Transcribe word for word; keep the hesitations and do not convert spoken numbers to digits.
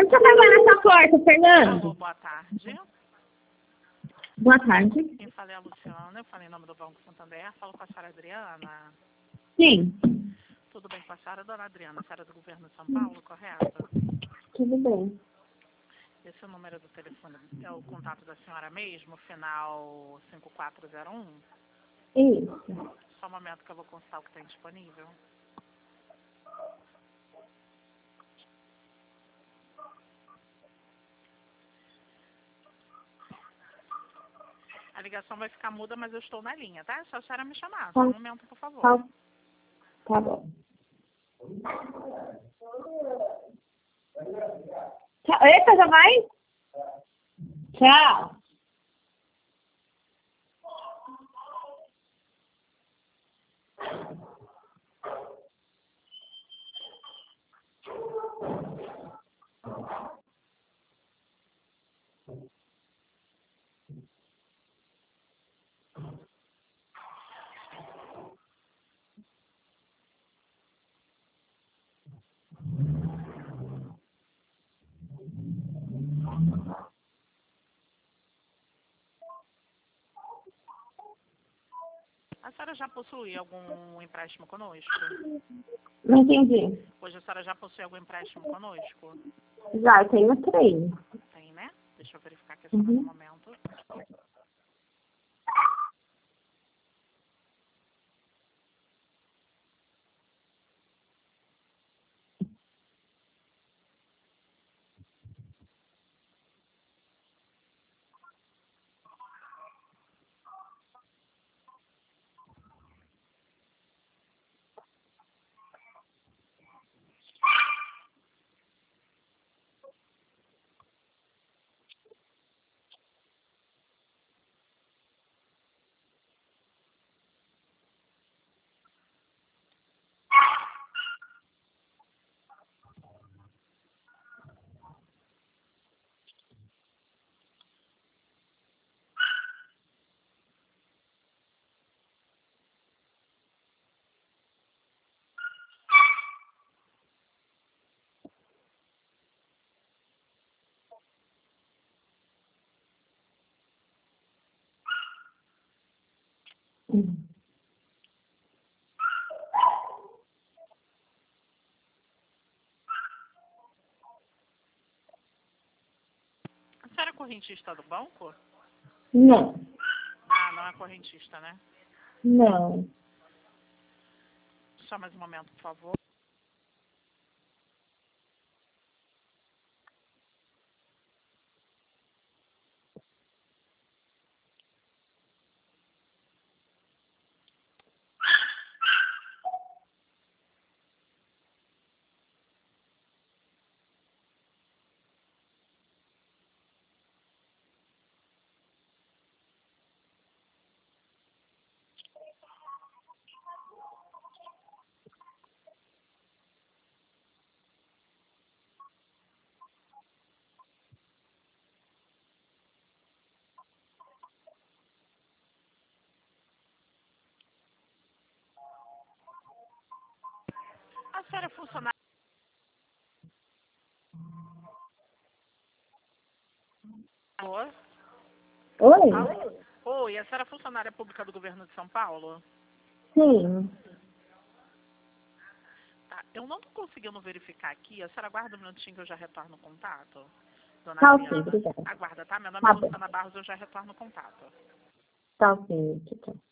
Quando você vai lá nessa porta, Fernando? Alô, boa tarde. Boa tarde. Quem fala é a Luciana, eu falei em nome do Banco Santander, falo com a senhora Adriana. Sim. Tudo bem com a senhora, dona Adriana? A senhora é do governo de São Paulo, correto? Tudo bem. Esse é o número do telefone, é o contato da senhora mesmo, final cinco quatro zero um? Isso. Só um momento que eu vou consultar o que tem disponível. A ligação vai ficar muda, mas eu estou na linha, tá? É só a senhora me chamar. Só um momento, por favor. Tá, tá bom. Tchau. Eita, já vai? Tchau. A senhora já possui algum empréstimo conosco? Não entendi. Hoje a senhora já possui algum empréstimo conosco? Já, eu tenho três. Tem, né? Deixa eu verificar aqui só mais um Uhum. momento. Uhum. A senhora é correntista do banco? Não. Ah, não é correntista, né? Não. Só mais um momento, por favor. A senhora é funcionária... Alô? Oi? Alô? Oi, a senhora é funcionária pública do governo de São Paulo? Sim. Tá, eu não tô conseguindo verificar aqui. A senhora aguarda um minutinho que eu já retorno o contato? Dona Tá ok, Adriana? obrigada. Aguarda, tá? Meu nome é Tá bom. Luciana Barros, eu já retorno o contato. Tá ok. Tchau.